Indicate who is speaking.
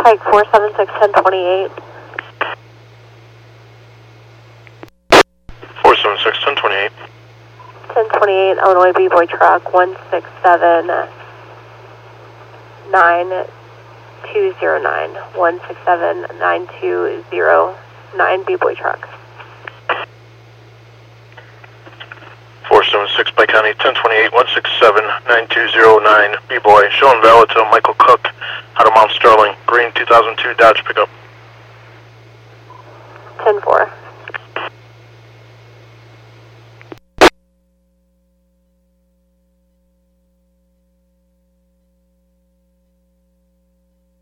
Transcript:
Speaker 1: Pike 476 1028.
Speaker 2: 476 1028.
Speaker 1: 1028 Illinois B-Boy truck 1679 209. 1679209 B-Boy truck.
Speaker 2: 476 Pike County 1028 1679209 B-Boy. Showing valid to Michael Cook out of Mount Sterling. Green 2002 Dodge pickup.
Speaker 1: 10-4.